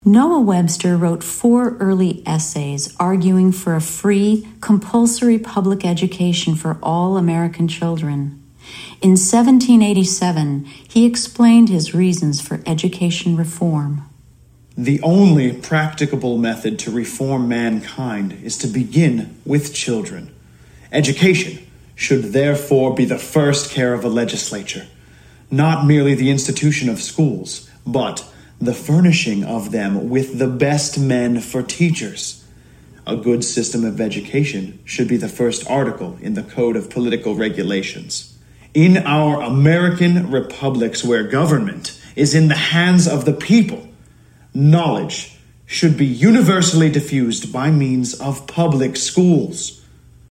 Noah Webster wrote 4 early essays arguing for a free, compulsory public education for all American children. In 1787, he explained his reasons for education reform. The only practicable method to reform mankind is to begin with children. Education should therefore be the first care of a legislature, not merely the institution of schools, but the furnishing of them with the best men for teachers. A good system of education should be the first article in the Code of Political Regulations. In our American republics where government is in the hands of the people, knowledge should be universally diffused by means of public schools.